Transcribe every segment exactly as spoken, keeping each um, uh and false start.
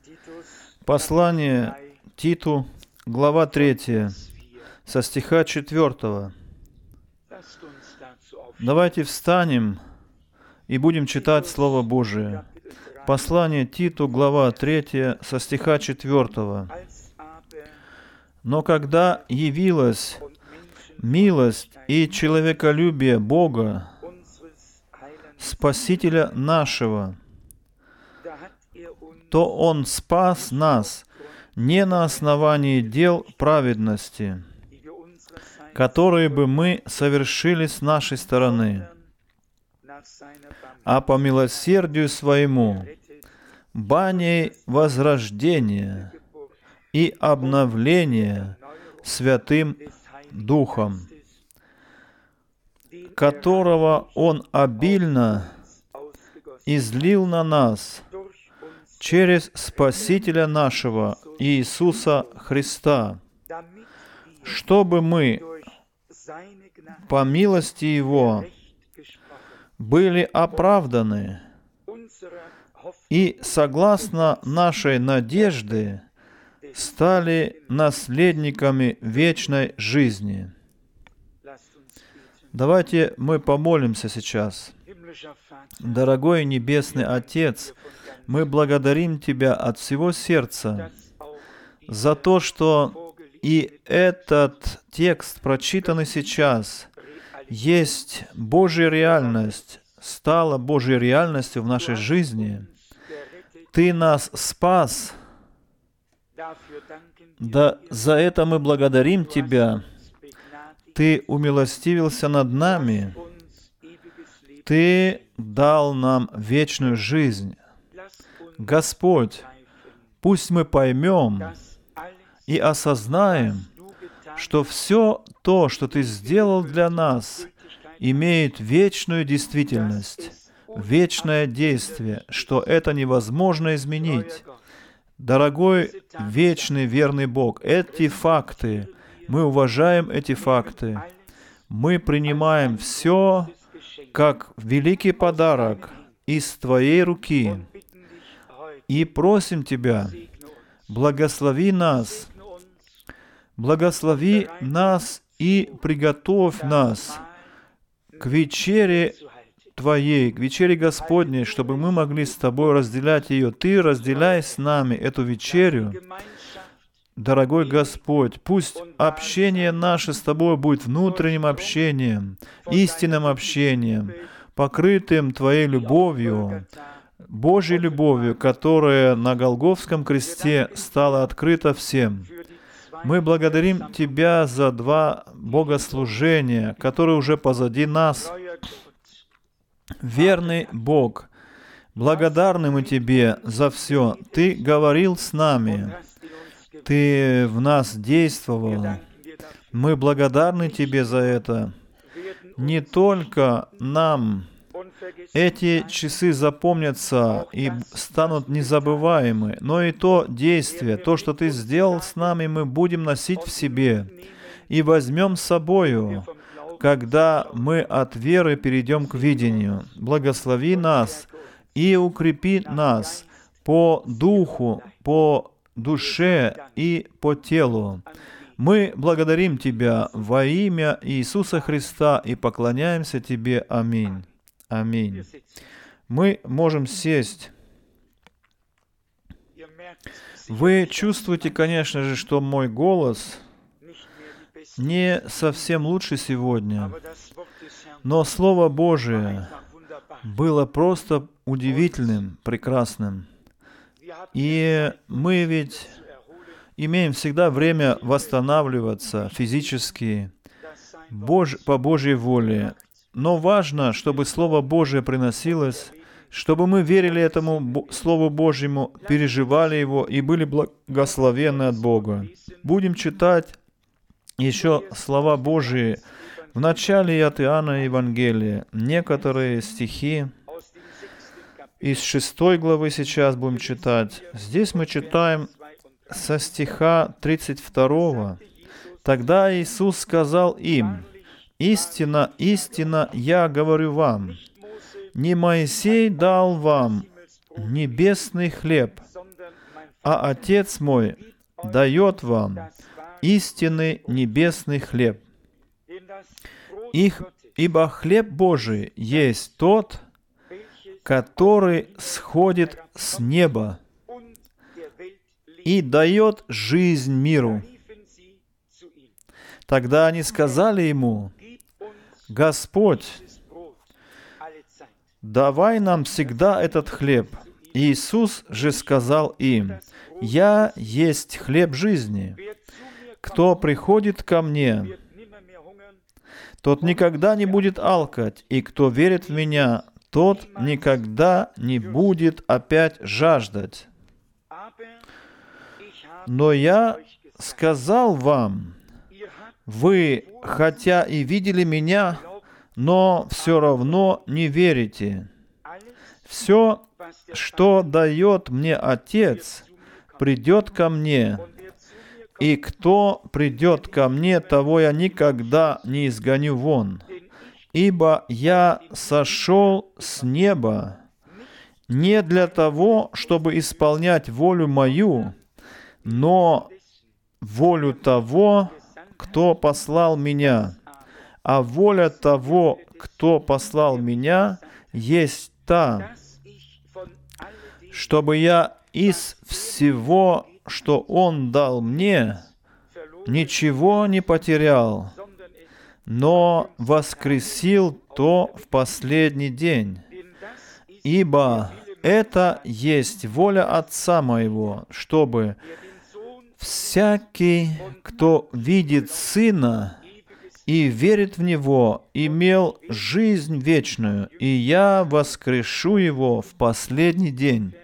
Послание Титу, глава третья, со стиха четвёртого. Давайте встанем и будем читать Слово Божие. Послание Титу, глава третья, со стиха четвёртого. «Но когда явилась милость и человеколюбие Бога, Спасителя нашего, то Он спас нас не на основании дел праведности, которые бы мы совершили с нашей стороны, а по милосердию Своему, баней возрождения и обновления Святым Духом, которого Он обильно излил на нас через Спасителя нашего Иисуса Христа, чтобы мы по милости Его были оправданы и, согласно нашей надежды, стали наследниками вечной жизни». Давайте мы помолимся сейчас. Дорогой Небесный Отец, мы благодарим Тебя от всего сердца за то, что и этот текст, прочитанный сейчас, есть Божья реальность, стала Божьей реальностью в нашей жизни. Ты нас спас. Да, за это мы благодарим Тебя. Ты умилостивился над нами. Ты дал нам вечную жизнь. Господь, пусть мы поймем и осознаем, что все то, что Ты сделал для нас, имеет вечную действительность, вечное действие, что это невозможно изменить. Дорогой, вечный, верный Бог, эти факты, мы уважаем эти факты, мы принимаем все как великий подарок из Твоей руки и просим Тебя, благослови нас, благослови нас и приготовь нас к вечере Твоей, к вечере Господней, чтобы мы могли с Тобой разделять ее. Ты разделяй с нами эту вечерю. Дорогой Господь, пусть общение наше с Тобой будет внутренним общением, истинным общением, покрытым Твоей любовью, Божьей любовью, которая на Голгофском кресте стала открыта всем. Мы благодарим Тебя за два богослужения, которые уже позади нас. Верный Бог, благодарны мы Тебе за все. Ты говорил с нами. Ты в нас действовал. Мы благодарны Тебе за это. Не только нам эти часы запомнятся и станут незабываемы, но и то действие, то, что Ты сделал с нами, мы будем носить в себе и возьмем с собою, когда мы от веры перейдем к видению. Благослови нас и укрепи нас по духу, по душе и по телу. Мы благодарим Тебя во имя Иисуса Христа и поклоняемся Тебе. Аминь. Аминь. Мы можем сесть. Вы чувствуете, конечно же, что мой голос не совсем лучше сегодня, но Слово Божие было просто удивительным, прекрасным. И мы ведь имеем всегда время восстанавливаться физически, Бож... по Божьей воле. Но важно, чтобы Слово Божие приносилось, чтобы мы верили этому Слову Божьему, переживали его и были благословенны от Бога. Будем читать еще слова Божии в начале от Иоанна Евангелия. Некоторые стихи из шестой главы сейчас будем читать. Здесь мы читаем со стиха тридцать второго. «Тогда Иисус сказал им: истинно, истинно, я говорю вам, не Моисей дал вам небесный хлеб, а Отец мой дает вам истинный небесный хлеб. Их, ибо хлеб Божий есть тот, который сходит с неба и дает жизнь миру. Тогда они сказали ему: Господь, давай нам всегда этот хлеб. Иисус же сказал им: Я есть хлеб жизни. Кто приходит ко мне, тот никогда не будет алкать, и кто верит в Меня, тот никогда не будет опять жаждать. Но я сказал вам, вы, хотя и видели Меня, но все равно не верите. Все, что дает мне Отец, придет ко мне, и кто придет ко мне, того я никогда не изгоню вон. Ибо я сошел с неба не для того, чтобы исполнять волю мою, но волю того, кто послал меня. А воля того, кто послал меня, есть та, чтобы я из всего, что Он дал мне, ничего не потерял, но воскресил то в последний день. Ибо это есть воля Отца моего, чтобы всякий, кто видит Сына и верит в Него, имел жизнь вечную, и я воскрешу его в последний день».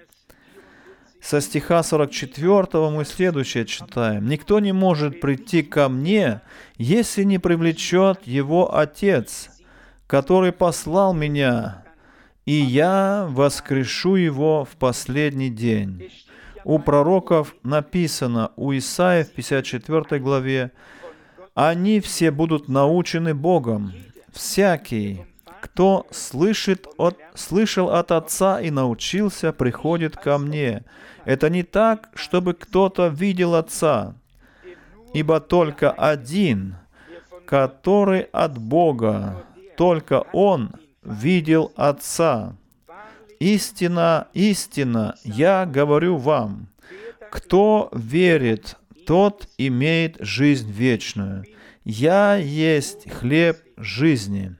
Со стиха сорок четвёртого мы следующее читаем. «Никто не может прийти ко мне, если не привлечет его Отец, который послал меня, и я воскрешу его в последний день». У пророков написано, у Исаии в пятьдесят четвёртой главе: «Они все будут научены Богом. Всякий, кто слышит от, слышал от Отца и научился, приходит ко мне». Это не так, чтобы кто-то видел Отца, ибо только один, который от Бога, только Он видел Отца. Истина, истина, я говорю вам, кто верит, тот имеет жизнь вечную. Я есть хлеб жизни.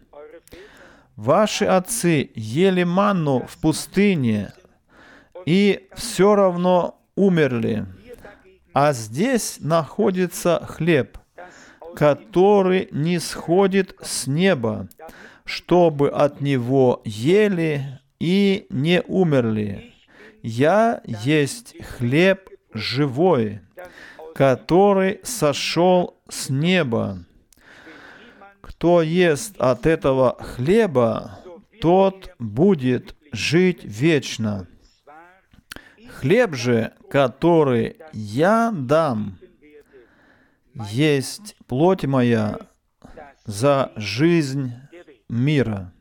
Ваши отцы ели манну в пустыне и все равно умерли. А здесь находится хлеб, который не сходит с неба, чтобы от него ели и не умерли. Я есть хлеб живой, который сошел с неба. Кто ест от этого хлеба, тот будет жить вечно. Хлеб же, который я дам, есть плоть моя за жизнь мира.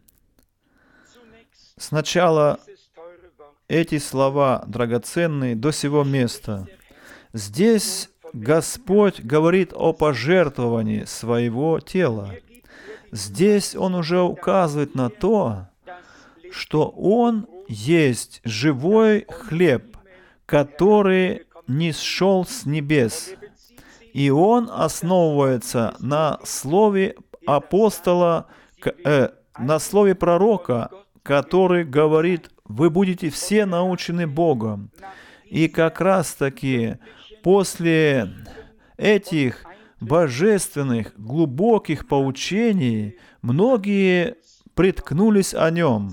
Сначала эти слова драгоценные до сего места. Здесь Господь говорит о пожертвовании своего тела. Здесь Он уже указывает на то, что Он есть живой хлеб, который нисшел с небес. И Он основывается на слове апостола, э, на слове пророка, который говорит: «Вы будете все научены Богом». И как раз-таки после этих божественных, глубоких поучений многие приткнулись о Нем.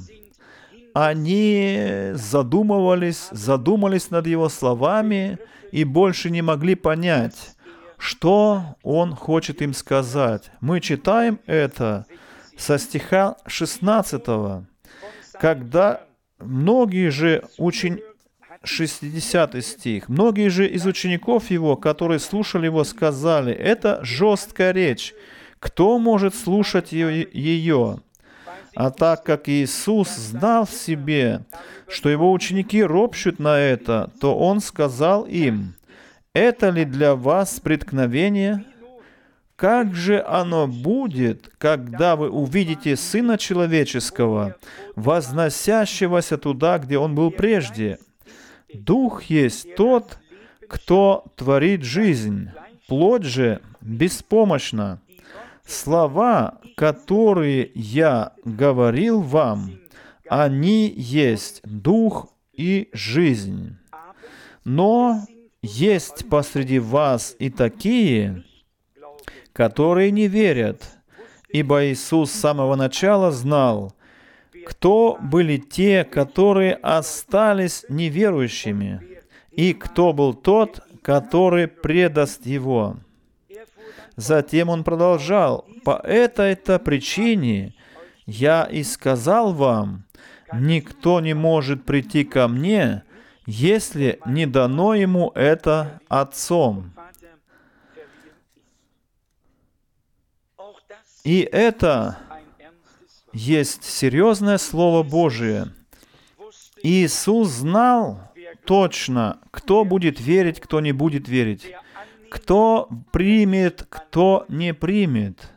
Они задумывались, задумались над Его словами и больше не могли понять, что Он хочет им сказать. Мы читаем это со стиха шестнадцатого. Когда многие же ученики, шестидесятый стих, многие же из учеников Его, которые слушали Его, сказали: «Это жесткая речь. Кто может слушать ее?» А так как Иисус знал в себе, что Его ученики ропщут на это, то Он сказал им: «Это ли для вас преткновение? Как же оно будет, когда вы увидите Сына Человеческого, возносящегося туда, где Он был прежде? Дух есть тот, кто творит жизнь, плоть же беспомощна. Слова, которые я говорил вам, они есть дух и жизнь. Но есть посреди вас и такие, которые не верят, ибо Иисус с самого начала знал, кто были те, которые остались неверующими, и кто был тот, который предаст Его». Затем Он продолжал: «По этой-то причине я и сказал вам, никто не может прийти ко мне, если не дано ему это Отцом». И это есть серьезное Слово Божие. Иисус знал точно, кто будет верить, кто не будет верить, кто примет, кто не примет,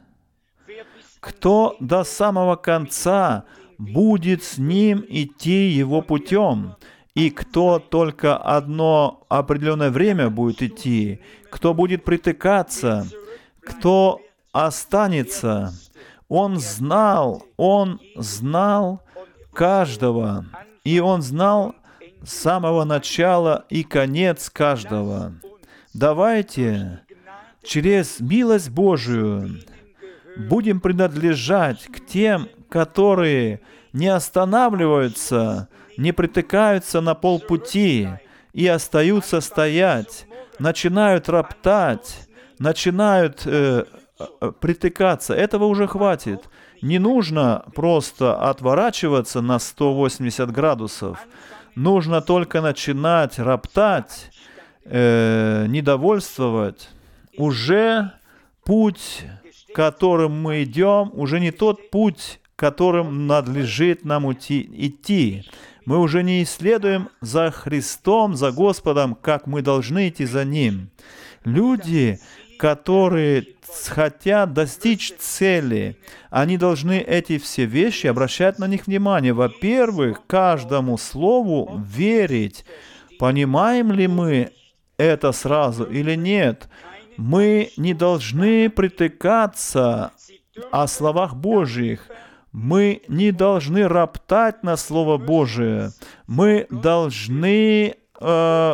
кто до самого конца будет с Ним идти Его путем, и кто только одно определенное время будет идти, кто будет притыкаться, кто останется. Он знал, Он знал каждого, и Он знал с самого начала и конец каждого. Давайте через милость Божию будем принадлежать к тем, которые не останавливаются, не притыкаются на полпути и остаются стоять, начинают роптать, начинают э, притыкаться. Этого уже хватит. Не нужно просто отворачиваться на сто восемьдесят градусов. Нужно только начинать роптать, э, недовольствовать. Уже путь, которым мы идем, уже не тот путь, которым надлежит нам идти. Мы уже не исследуем за Христом, за Господом, как мы должны идти за Ним. Люди, которые хотят достичь цели, они должны эти все вещи обращать на них внимание. Во-первых, каждому слову верить. Понимаем ли мы это сразу или нет? Мы не должны притыкаться о словах Божьих. Мы не должны роптать на Слово Божие. Мы должны э,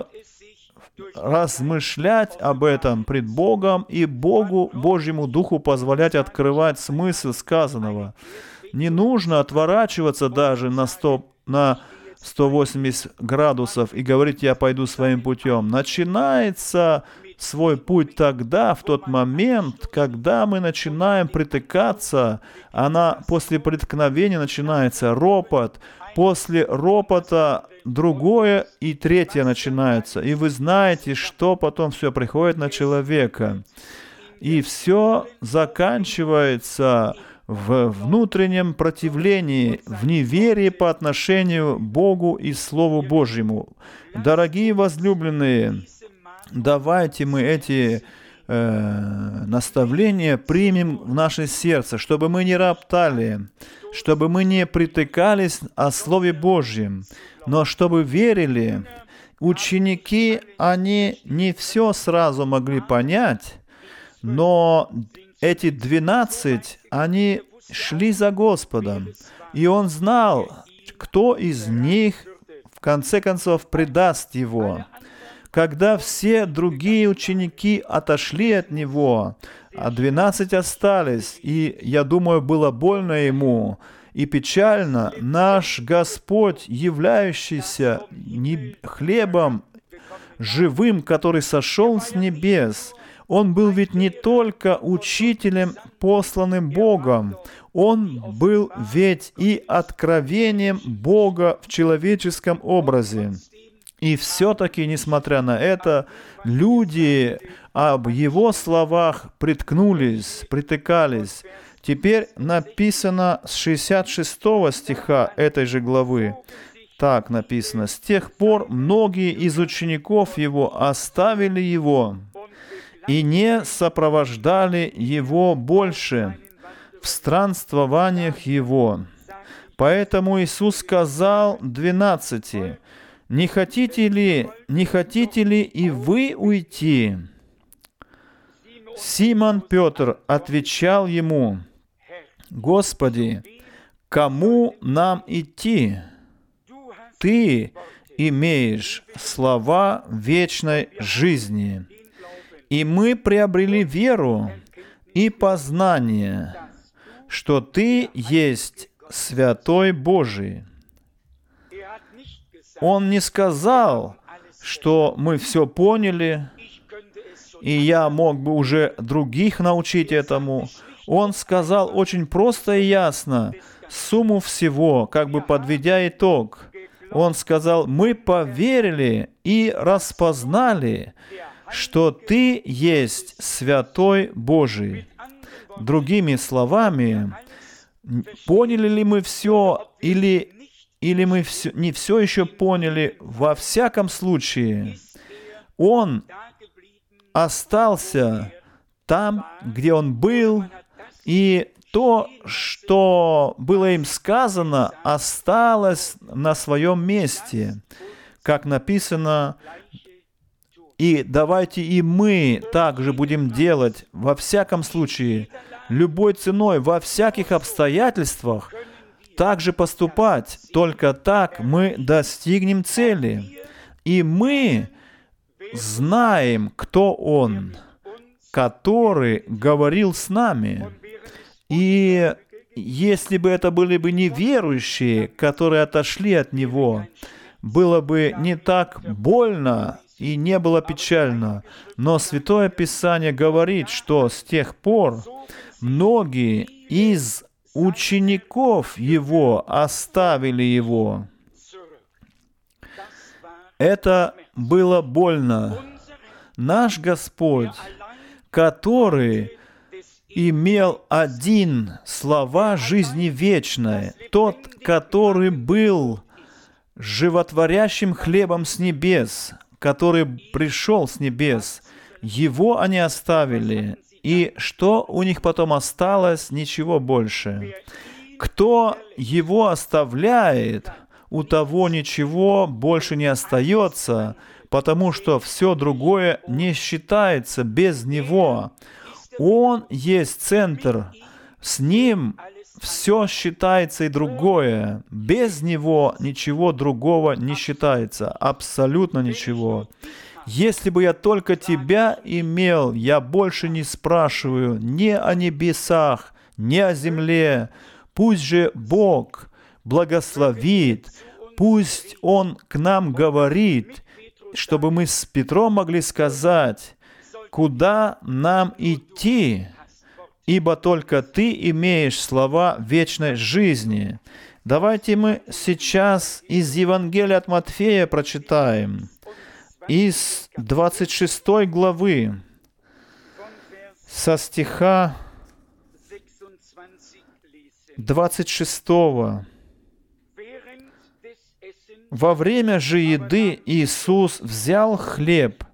размышлять об этом пред Богом и Богу, Божьему Духу позволять открывать смысл сказанного. Не нужно отворачиваться даже на сто, на сто восемьдесят градусов и говорить: «Я пойду своим путем». Начинается свой путь тогда, в тот момент, когда мы начинаем притыкаться. Она после преткновения начинается ропот. После ропота другое и третье начинается. И вы знаете, что потом все приходит на человека. И все заканчивается в внутреннем противлении, в неверии по отношению к Богу и Слову Божьему. Дорогие возлюбленные, давайте мы эти э, наставления примем в наше сердце, чтобы мы не роптали, чтобы мы не притыкались о Слове Божьем, но чтобы верили. Ученики, они не все сразу могли понять, но эти двенадцать, они шли за Господом, и Он знал, кто из них в конце концов предаст Его. Когда все другие ученики отошли от Него, а двенадцать остались, и, я думаю, было больно Ему и печально, наш Господь, являющийся хлебом живым, который сошел с небес, Он был ведь не только учителем, посланным Богом, Он был ведь и откровением Бога в человеческом образе. И все-таки, несмотря на это, люди об Его словах приткнулись, притыкались. Теперь написано с шестьдесят шестого стиха этой же главы. Так написано: «С тех пор многие из учеников Его оставили Его и не сопровождали Его больше в странствованиях Его. Поэтому Иисус сказал двенадцати: не хотите ли, не хотите ли и вы уйти?» Симон Петр отвечал Ему: «Господи, кому нам идти? Ты имеешь слова вечной жизни, и мы приобрели веру и познание, что Ты есть Святой Божий». Он не сказал, что мы все поняли, и я мог бы уже других научить этому. Он сказал очень просто и ясно сумму всего, как бы подведя итог. Он сказал: «Мы поверили и распознали, что Ты есть Святой Божий». Другими словами, поняли ли мы все или, или мы все, не все еще поняли, во всяком случае, Он остался там, где Он был, и то, что было им сказано, осталось на своем месте. Как написано: «И давайте и мы также будем делать во всяком случае, любой ценой, во всяких обстоятельствах, также поступать. Только так мы достигнем цели. И мы знаем, кто Он, который говорил с нами». И если бы это были бы неверующие, которые отошли от Него, было бы не так больно и не было печально. Но Святое Писание говорит, что с тех пор многие из учеников Его оставили Его. Это было больно. Наш Господь, который имел один слова жизни вечной, тот, который был животворящим хлебом с небес, который пришел с небес, Его они оставили. И что у них потом осталось? Ничего больше. Кто Его оставляет, у того ничего больше не остается, потому что все другое не считается без Него. Он есть центр. С Ним все считается и другое. Без Него ничего другого не считается. Абсолютно ничего. Если бы я только Тебя имел, я больше не спрашиваю ни о небесах, ни о земле. Пусть же Бог благословит, пусть Он к нам говорит, чтобы мы с Петром могли сказать: куда нам идти, ибо только Ты имеешь слова вечной жизни. Давайте мы сейчас из Евангелия от Матфея прочитаем, из двадцать шестой главы, со стиха двадцать шестого. «Во время же еды Иисус взял хлеб,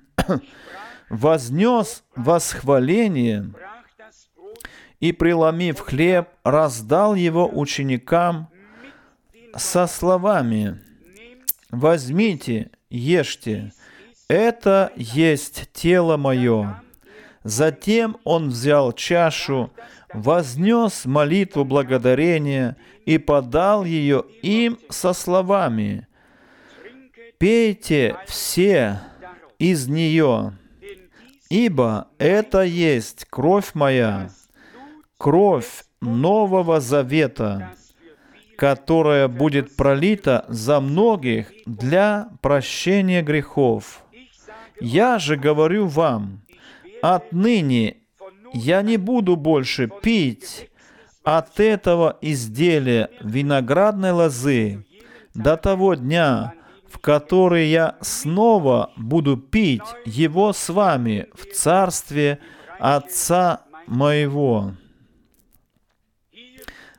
вознес восхваление и, преломив хлеб, раздал его ученикам со словами: «Возьмите, ешьте, это есть тело мое». Затем Он взял чашу, вознес молитву благодарения и подал ее им со словами: «Пейте все из нее, ибо это есть кровь моя, кровь Нового Завета, которая будет пролита за многих для прощения грехов. Я же говорю вам, отныне я не буду больше пить от этого изделия виноградной лозы до того дня, в который я снова буду пить его с вами в царстве Отца моего».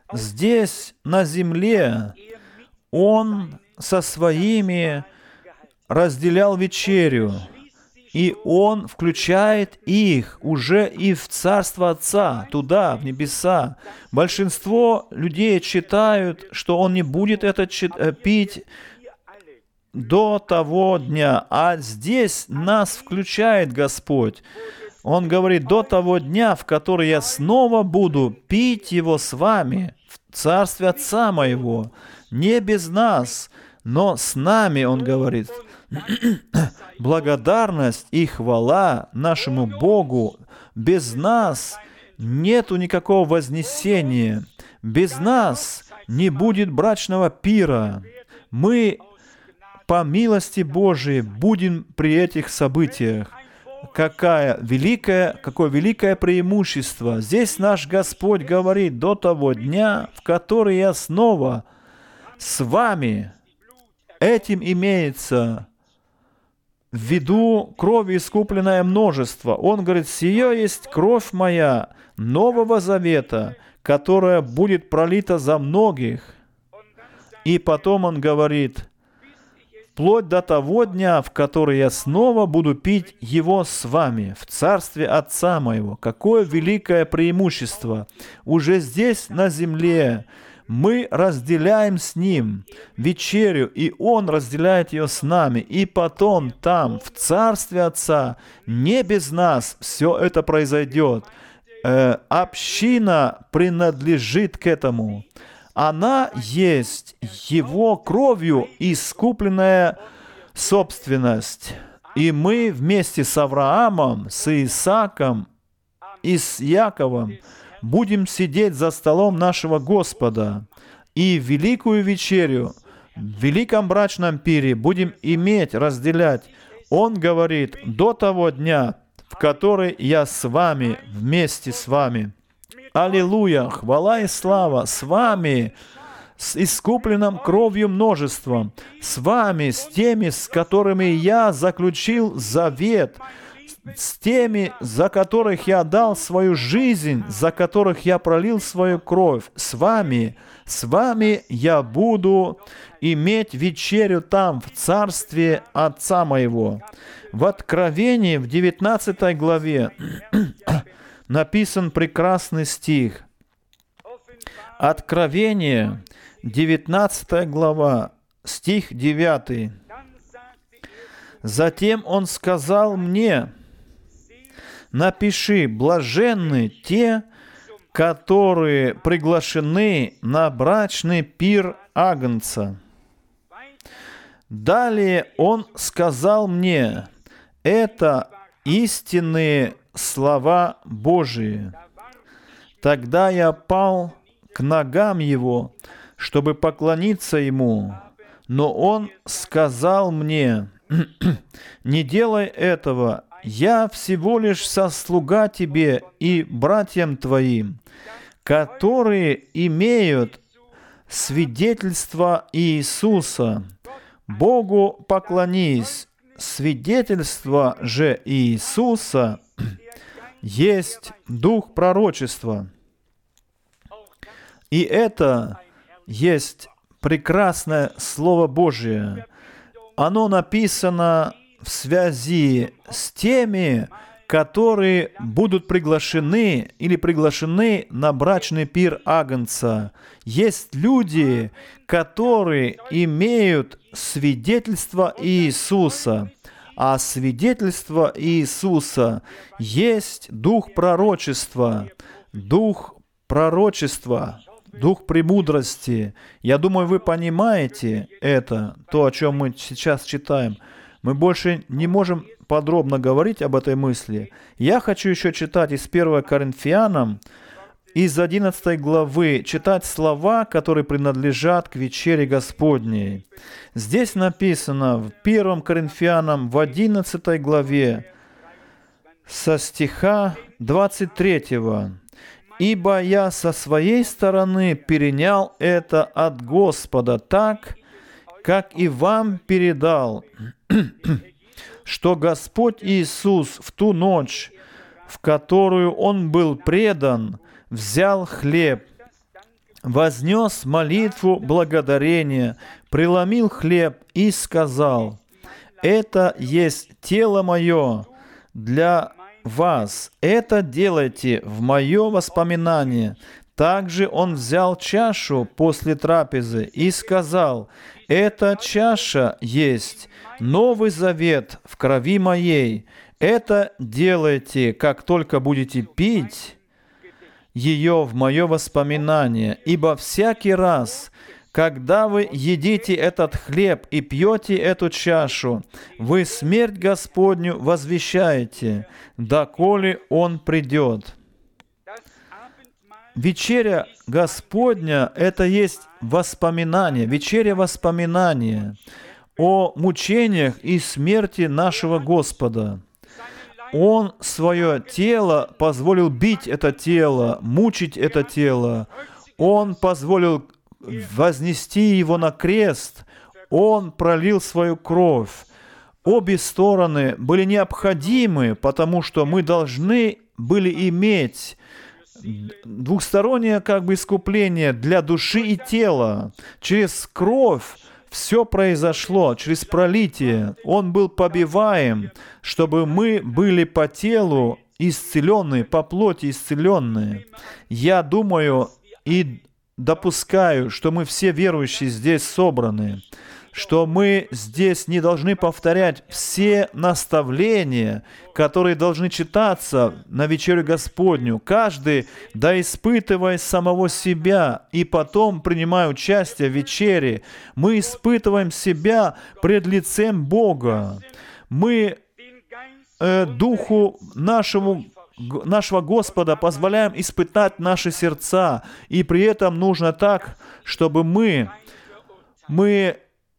здесь, на земле, Он со своими разделял вечерю, и Он включает их уже и в Царство Отца, туда, в небеса. Большинство людей считают, что Он не будет это пить до того дня, а здесь нас включает Господь. Он говорит, до того дня, в который я снова буду пить его с вами в Царстве Отца моего. Не без нас, но с нами, он говорит. Благодарность и хвала нашему Богу. Без нас нету никакого вознесения. Без нас не будет брачного пира. Мы, по милости Божией, будем при этих событиях. Какая великая, какое великое преимущество. Здесь наш Господь говорит, до того дня, в который я снова с вами. Этим имеется в виду крови искупленное множество. Он говорит, сие есть кровь моя Нового Завета, которая будет пролита за многих. И потом он говорит, вплоть до того дня, в который я снова буду пить его с вами в Царстве Отца моего. Какое великое преимущество! Уже здесь, на земле, мы разделяем с Ним вечерю, и Он разделяет ее с нами. И потом там, в Царстве Отца, не без нас все это произойдет. Э, община принадлежит к этому. Она есть Его кровью искупленная собственность. И мы вместе с Авраамом, с Исааком и с Яковом будем сидеть за столом нашего Господа. И великую вечерю, в великом брачном пире будем иметь, разделять. Он говорит, до того дня, в который я с вами, вместе с вами. Аллилуйя! Хвала и слава с вами, с искупленным кровью множеством, с вами, с теми, с которыми я заключил завет, с теми, за которых я дал свою жизнь, за которых я пролил свою кровь. С вами, с вами я буду иметь вечерю там, в Царстве Отца моего. В Откровении, в девятнадцатой главе, написан прекрасный стих. Откровение, девятнадцатая глава, стих девятый. «Затем он сказал мне, напиши, блаженны те, которые приглашены на брачный пир Агнца». Далее он сказал мне, это истинные слова Божии. Тогда я пал к ногам его, чтобы поклониться ему. Но он сказал мне, не делай этого, я всего лишь сослуга тебе и братьям твоим, которые имеют свидетельство Иисуса. Богу поклонись, свидетельство же Иисуса есть дух пророчества. И это есть прекрасное Слово Божие. Оно написано в связи с теми, которые будут приглашены или приглашены на брачный пир Агнца. Есть люди, которые имеют свидетельство Иисуса. А свидетельство Иисуса есть дух пророчества, дух пророчества, дух премудрости. Я думаю, вы понимаете это, то, о чем мы сейчас читаем. Мы больше не можем подробно говорить об этой мысли. Я хочу еще читать из первого Коринфянам, из одиннадцатой главы, читать слова, которые принадлежат к вечере Господней. Здесь написано в первом Коринфянам, в одиннадцатой главе, со стиха двадцать третьего. «Ибо я со своей стороны перенял это от Господа так, как и вам передал, что Господь Иисус в ту ночь, в которую Он был предан, взял хлеб, вознес молитву благодарения, преломил хлеб и сказал: «Это есть тело мое для вас, это делайте в мое воспоминание». Также он взял чашу после трапезы и сказал: «Эта чаша есть новый завет в крови моей. Это делайте, как только будете пить ее в мое воспоминание. Ибо всякий раз, когда вы едите этот хлеб и пьете эту чашу, вы смерть Господню возвещаете, доколе Он придет». Вечеря Господня — это есть воспоминание, вечеря воспоминания о мучениях и смерти нашего Господа. Он свое тело позволил бить это тело, мучить это тело. Он позволил вознести его на крест. Он пролил свою кровь. Обе стороны были необходимы, потому что мы должны были иметь двухстороннее как бы искупление для души и тела. Через кровь все произошло, через пролитие. Он был побиваем, чтобы мы были по телу исцеленные, по плоти исцеленные. Я думаю и допускаю, что мы все верующие здесь собраны, что мы здесь не должны повторять все наставления, которые должны читаться на вечерю Господню. Каждый, да испытывая самого себя и потом принимая участие в вечере, мы испытываем себя пред лицем Бога. Мы э, Духу нашему нашего Господа позволяем испытать наши сердца, и при этом нужно так, чтобы мы, мы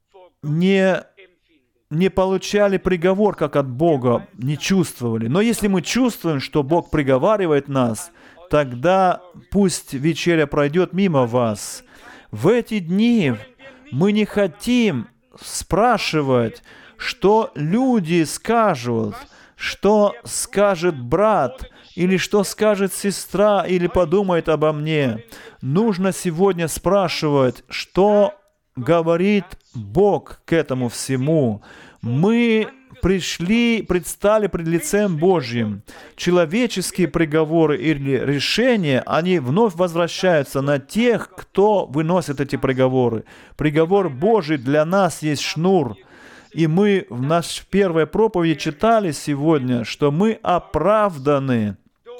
не, не получали приговор, как от Бога, не чувствовали. Но если мы чувствуем, что Бог приговаривает нас, тогда пусть вечеря пройдет мимо вас. В эти дни мы не хотим спрашивать, что люди скажут, что скажет брат, или что скажет сестра, или подумает обо мне. Нужно сегодня спрашивать, что говорит Бог к этому всему. Мы пришли, предстали пред лицем Божьим. Человеческие приговоры или решения, они вновь возвращаются на тех, кто выносит эти приговоры. Приговор Божий для нас есть шнур. И мы в нашей первой проповеди читали сегодня, что мы оправданы,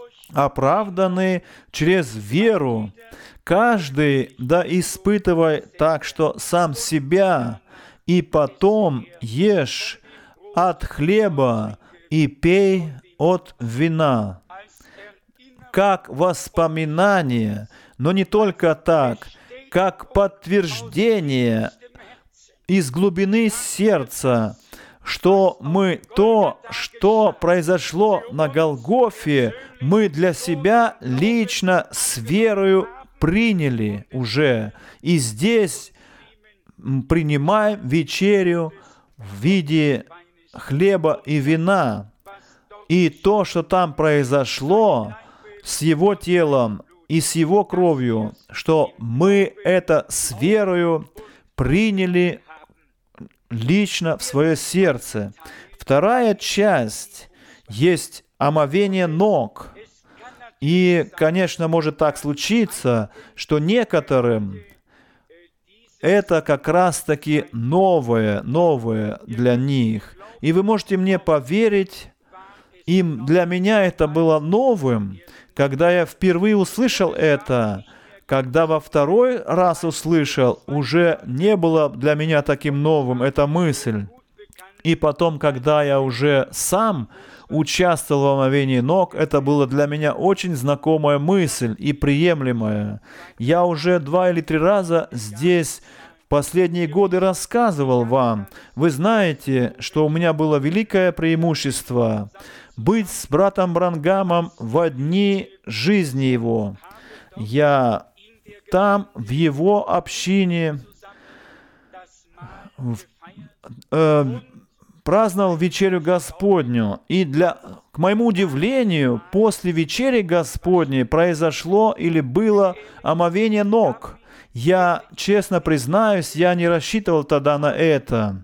оправданы через веру. Каждый, да испытывай так, что сам себя, и потом ешь от хлеба и пей от вина. Как воспоминание, но не только так, как подтверждение из глубины сердца, что мы то, что произошло на Голгофе, мы для себя лично с верою приняли уже. И здесь принимаем вечерю в виде хлеба и вина. И то, что там произошло с Его телом и с Его кровью, что мы это с верою приняли лично в свое сердце. Вторая часть есть омовение ног. И, конечно, может так случиться, что некоторым это как раз-таки новое, новое для них. И вы можете мне поверить, им для меня это было новым, когда я впервые услышал это. Когда во второй раз услышал, уже не было для меня таким новым эта мысль. И потом, когда я уже сам участвовал в омовении ног, это было для меня очень знакомая мысль и приемлемая. Я уже два или три раза здесь в последние годы рассказывал вам. Вы знаете, что у меня было великое преимущество быть с братом Бранхамом в дни жизни его. Я там, в его общине, в, э, праздновал вечерю Господню, и для, к моему удивлению, после вечери Господней произошло или было омовение ног. Я, честно признаюсь, я не рассчитывал тогда на это,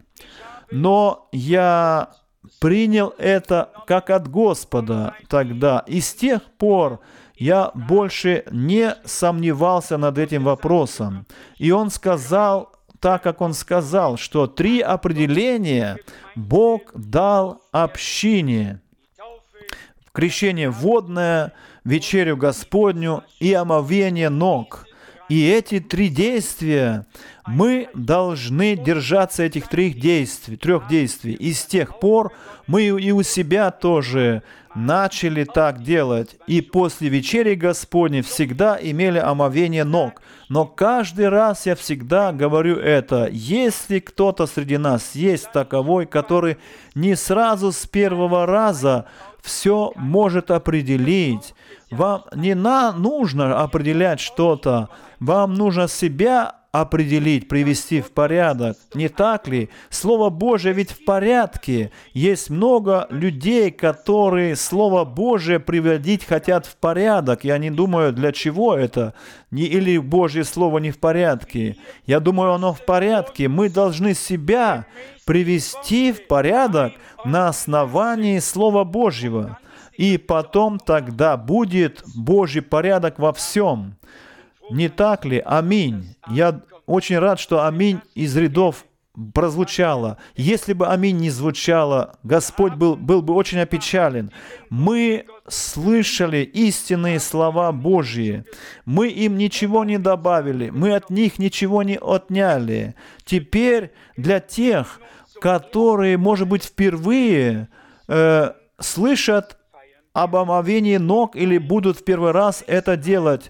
но я принял это как от Господа тогда, и с тех пор я больше не сомневался над этим вопросом. И Он сказал, так как Он сказал, что три определения Бог дал общине. Крещение водное, вечерю Господню и омовение ног. И эти три действия, мы должны держаться этих трех действий, трех действий. И с тех пор мы и у себя тоже начали так делать. И после вечери Господней всегда имели омовение ног. Но каждый раз я всегда говорю это. Если кто-то среди нас есть таковой, который не сразу с первого раза все может определить, вам не на, нужно определять что-то, вам нужно себя определить, привести в порядок. Не так ли? Слово Божие ведь в порядке. Есть много людей, которые Слово Божие приводить хотят в порядок. Я не думаю, для чего это. Не, или Божье Слово не в порядке. Я думаю, оно в порядке. Мы должны себя привести в порядок на основании Слова Божьего. И потом тогда будет Божий порядок во всем. Не так ли? Аминь. Я очень рад, что аминь из рядов прозвучало. Если бы аминь не звучало, Господь был, был бы очень опечален. Мы слышали истинные слова Божьи. Мы им ничего не добавили. Мы от них ничего не отняли. Теперь для тех, которые, может быть, впервые э, слышат об омовении ног или будут в первый раз это делать,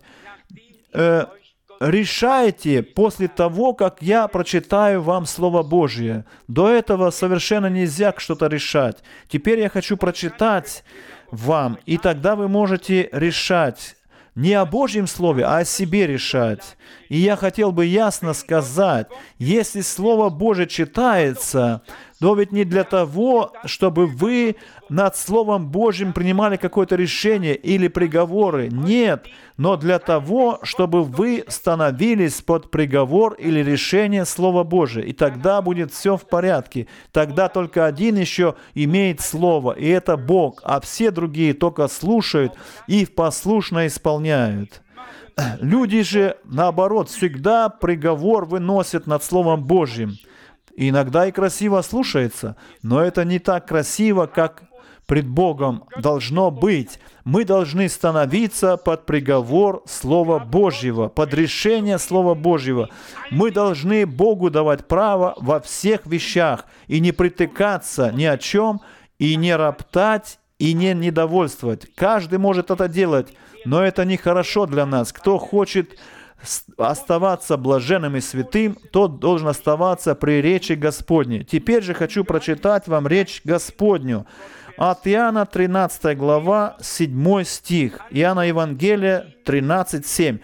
э, решайте после того, как я прочитаю вам Слово Божье. До этого совершенно нельзя что-то решать. Теперь я хочу прочитать вам, и тогда вы можете решать. Не о Божьем Слове, а о себе решать. И я хотел бы ясно сказать, если Слово Божие читается, то ведь не для того, чтобы вы над Словом Божьим принимали какое-то решение или приговоры. Нет, но для того, чтобы вы становились под приговор или решение Слова Божия. И тогда будет все в порядке. Тогда только один еще имеет Слово, и это Бог, а все другие только слушают и послушно исполняют. Люди же, наоборот, всегда приговор выносят над Словом Божьим. И иногда и красиво слушается, но это не так красиво, как пред Богом должно быть. Мы должны становиться под приговор Слова Божьего, под решение Слова Божьего. Мы должны Богу давать право во всех вещах и не притыкаться ни о чем, и не роптать, и не недовольствовать. Каждый может это делать, но это нехорошо для нас. Кто хочет оставаться блаженным и святым, тот должен оставаться при речи Господней. Теперь же хочу прочитать вам речь Господню. От Иоанна тринадцатая глава, седьмой стих. Иоанна Евангелие тринадцать семь.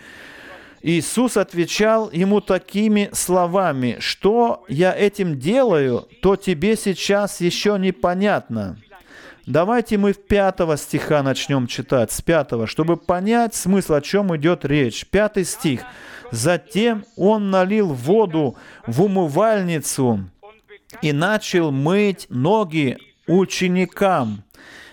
Иисус отвечал ему такими словами: «Что я этим делаю, то тебе сейчас еще непонятно». Давайте мы в пятого стиха начнем читать, с пятого, чтобы понять смысл, о чем идет речь. Пятый стих. «Затем он налил воду в умывальницу и начал мыть ноги ученикам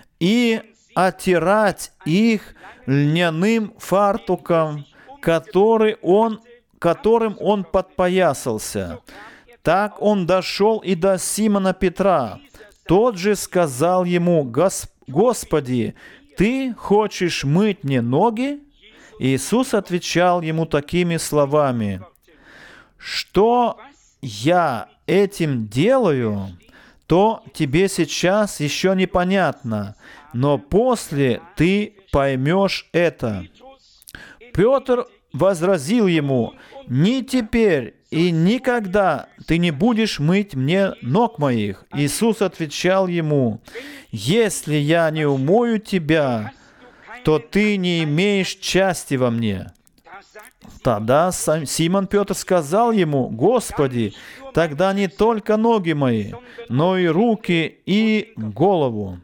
и оттирать их льняным фартуком, который он, которым он подпоясался. Так он дошел и до Симона Петра. Тот же сказал ему: Господи, ты хочешь мыть мне ноги? Иисус отвечал ему такими словами: что я этим делаю, то тебе сейчас еще непонятно, но после ты поймешь это. Петр возразил ему: не теперь и никогда ты не будешь мыть мне ног моих. Иисус отвечал ему: если я не умою тебя, то ты не имеешь части во мне. Тогда Симон Петр сказал ему: «Господи, тогда не только ноги мои, но и руки и голову».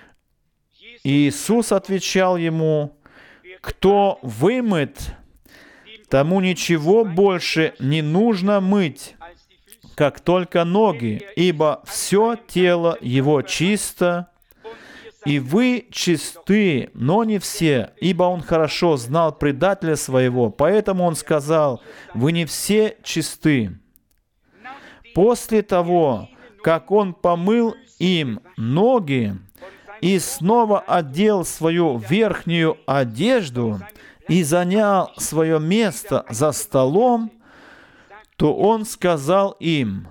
Иисус отвечал ему: «Кто вымыт, тому ничего больше не нужно мыть, как только ноги, ибо все тело его чисто, и вы чисты, но не все, ибо он хорошо знал предателя своего, поэтому он сказал: вы не все чисты». После того, как он помыл им ноги и снова одел свою верхнюю одежду и занял свое место за столом, то он сказал им: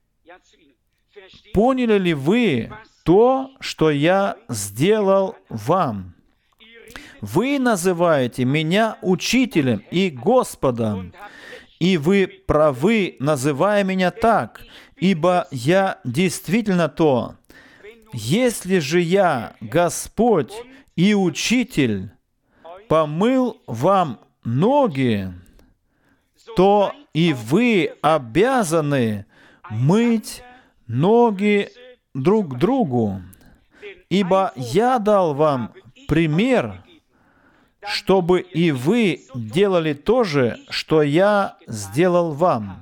«Поняли ли вы то, что я сделал вам? Вы называете меня учителем и Господом, и вы правы, называя меня так, ибо я действительно то. Если же я, Господь и Учитель, помыл вам ноги, то и вы обязаны мыть ноги друг другу, ибо я дал вам пример, чтобы и вы делали то же, что я сделал вам.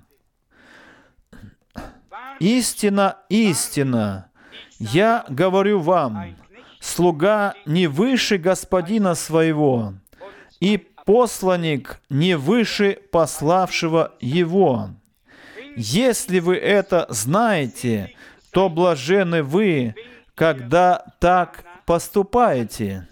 Истина, истина, я говорю вам, слуга не выше господина своего, и посланник не выше пославшего его. Если вы это знаете, то блаженны вы, когда так поступаете».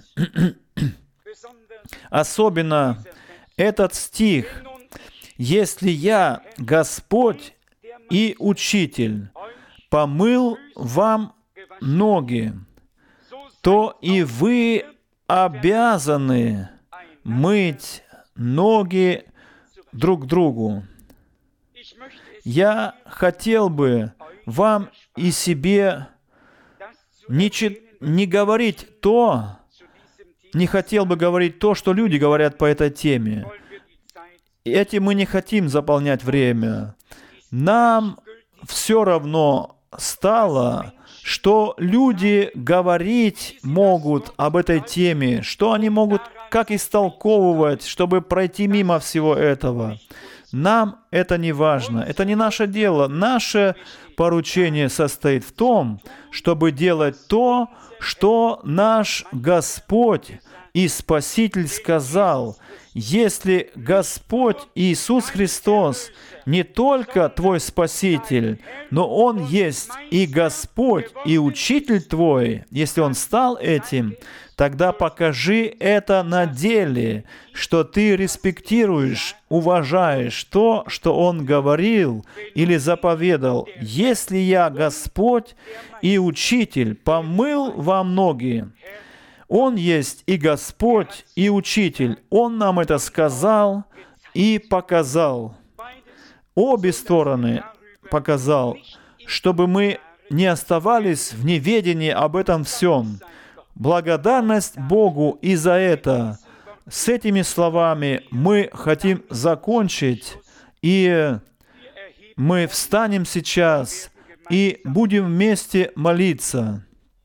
Особенно этот стих: «Если я, Господь и Учитель, помыл вам ноги, то и вы обязаны мыть ноги друг другу». Я хотел бы вам и себе не, чит... не говорить то, не хотел бы говорить то, что люди говорят по этой теме. Этим мы не хотим заполнять время. Нам все равно стало, что люди говорить могут об этой теме, что они могут как истолковывать, чтобы пройти мимо всего этого. Нам это не важно, это не наше дело. Наше поручение состоит в том, чтобы делать то, что наш Господь и Спаситель сказал. Если Господь Иисус Христос не только твой Спаситель, но Он есть и Господь, и Учитель твой, если Он стал этим, тогда покажи это на деле, что ты респектируешь, уважаешь то, что Он говорил или заповедал. «Если я, Господь и Учитель, помыл вам ноги». Он есть и Господь, и Учитель. Он нам это сказал и показал. Обе стороны показал, чтобы мы не оставались в неведении об этом всем. Благодарность Богу и за это. С этими словами мы хотим закончить, и мы встанем сейчас и будем вместе молиться.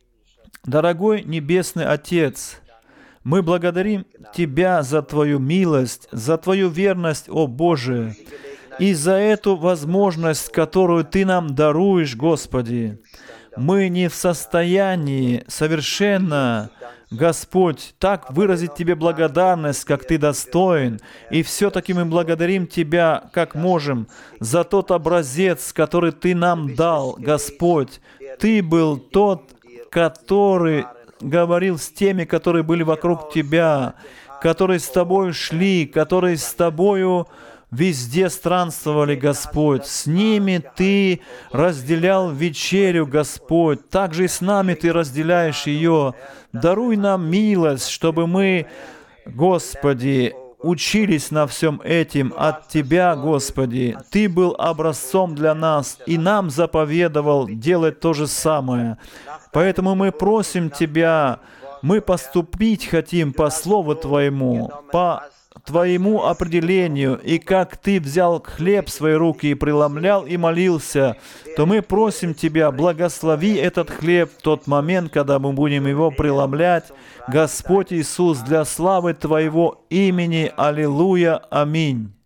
Дорогой Небесный Отец, мы благодарим Тебя за Твою милость, за Твою верность, о Боже, и за эту возможность, которую Ты нам даруешь, Господи. Мы не в состоянии совершенно, Господь, так выразить Тебе благодарность, как Ты достоин, и все-таки мы благодарим Тебя, как можем, за тот образец, который Ты нам дал, Господь. Ты был тот, который говорил с теми, которые были вокруг Тебя, которые с Тобою шли, которые с Тобою везде странствовали, Господь. С ними Ты разделял вечерю, Господь. Также и с нами Ты разделяешь ее. Даруй нам милость, чтобы мы, Господи, учились на всем этим от Тебя, Господи. Ты был образцом для нас, и нам заповедовал делать то же самое. Поэтому мы просим Тебя, мы поступить хотим по Слову Твоему, по Твоему определению, и как Ты взял хлеб в свои руки и преломлял и молился, то мы просим Тебя, благослови этот хлеб в тот момент, когда мы будем его преломлять, Господь Иисус, для славы Твоего имени. Аллилуйя. Аминь.